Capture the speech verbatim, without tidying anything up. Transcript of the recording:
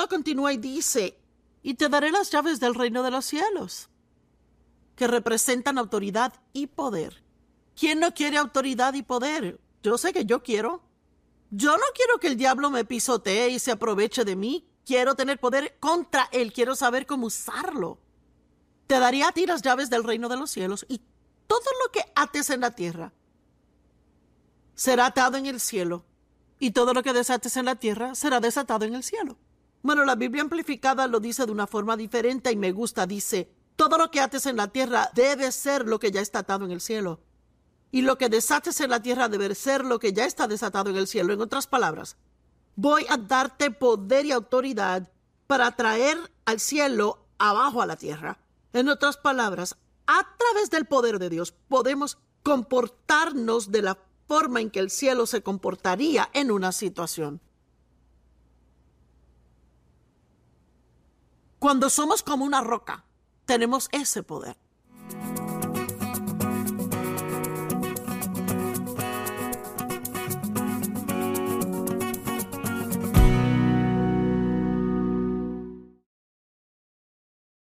luego continúa y dice, y te daré las llaves del reino de los cielos, que representan autoridad y poder. ¿Quién no quiere autoridad y poder? Yo sé que yo quiero. Yo no quiero que el diablo me pisotee y se aproveche de mí. Quiero tener poder contra él. Quiero saber cómo usarlo. Te daré a ti las llaves del reino de los cielos y todo lo que ates en la tierra será atado en el cielo y todo lo que desates en la tierra será desatado en el cielo. Bueno, la Biblia amplificada lo dice de una forma diferente y me gusta. Dice, todo lo que ates en la tierra debe ser lo que ya está atado en el cielo. Y lo que desates en la tierra debe ser lo que ya está desatado en el cielo. En otras palabras, voy a darte poder y autoridad para traer al cielo abajo a la tierra. En otras palabras, a través del poder de Dios podemos comportarnos de la forma en que el cielo se comportaría en una situación. Cuando somos como una roca, tenemos ese poder.